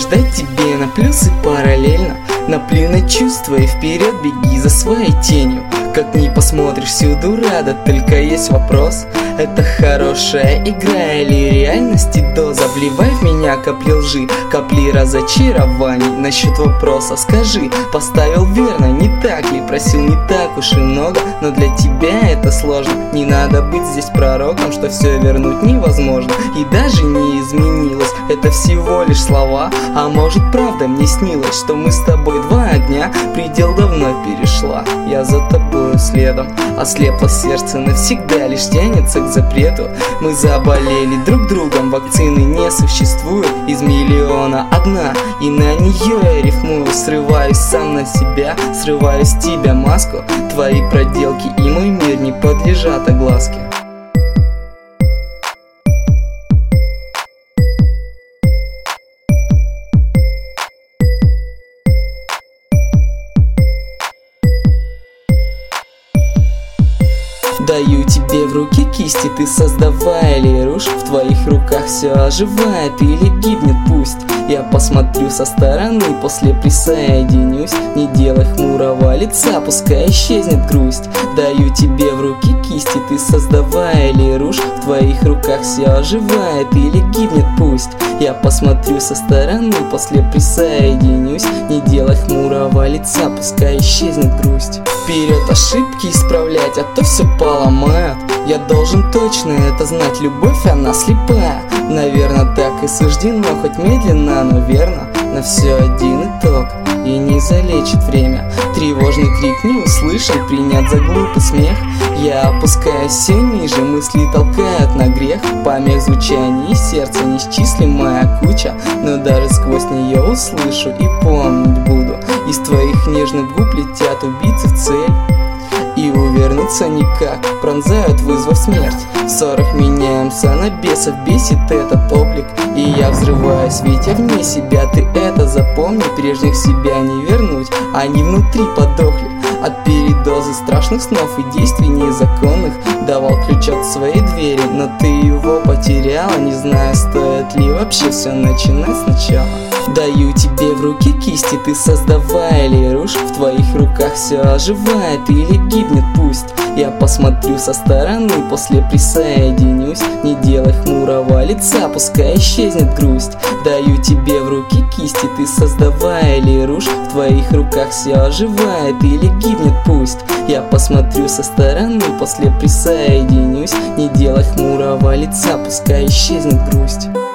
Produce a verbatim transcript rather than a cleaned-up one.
ждать тебе на плюсы параллельно. Наплюй на чувства и вперед беги за своей тенью. Как ни посмотришь, всюду рада, только есть вопрос: это хорошая игра или реальности доза? Вливай в меня капли лжи, капли разочарований. Насчет вопроса скажи, поставил верно, не так ли? Просил не так уж и много, но для тебя это сложно. Не надо быть здесь пророком, что все вернуть невозможно. И даже не изменилось, это всего лишь слова. А может правда мне снилось, что мы с тобой два огня, предел давно перешла, я за тобою следом. Ослепло сердце навсегда, лишь тянется к запрету. Мы заболели друг другом, вакцины не существует. Из миллиона одна, и на нее я рифмую. Срываюсь сам на себя, срываю с тебя маску. Твои проделки и мой мир не подлежат огласке. Даю тебе в руки кисти, ты создавай или рушь. В твоих руках все оживает или гибнет пусть. Я посмотрю со стороны, после присоединюсь. Не делай хмурого лица, пускай исчезнет грусть. Даю тебе в руки кисти, ты создавай или рушь. В твоих руках все оживает или гибнет пусть. Я посмотрю со стороны, после присоединюсь. Не делай хмурого лица, пускай исчезнет грусть. Вперед ошибки исправлять, а то все поломают. Я должен точно это знать, любовь она слепая. Наверное так и суждено, хоть медленно, но верно. На все один итог, и не залечит время. Тревожный крик не услышан, принят за глупый смех. Я опускаюсь все ниже, мысли толкают на грех. Помех звучания и сердце неисчислимая куча, но даже сквозь нее услышу и помнить буду. Из твоих нежных губ летят убийцы в цель, и увернуться никак, пронзают, вызвав смерть. В ссорах меняемся на бесов, бесит этот облик, и я взрываюсь, ведь я вне себя. Ты это запомни, прежних себя не вернуть, они внутри подохли от передозы страшных снов и действий незаконных. Давал ключ от своей двери, но ты его потеряла, не зная, стоит ли вообще все начинать сначала. Даю тебе в руки кисти, ты создавай или рушь. В твоих руках все оживает или гибнет пусть. Я посмотрю со стороны, после присоединюсь. Не делай хмурого лица, пускай исчезнет грусть. Даю тебе в руки кисти, ты создавай или рушь. В твоих руках все оживает или гибнет пусть. Я посмотрю со стороны, после присоединюсь. Не делай хмурого лица, пускай исчезнет грусть.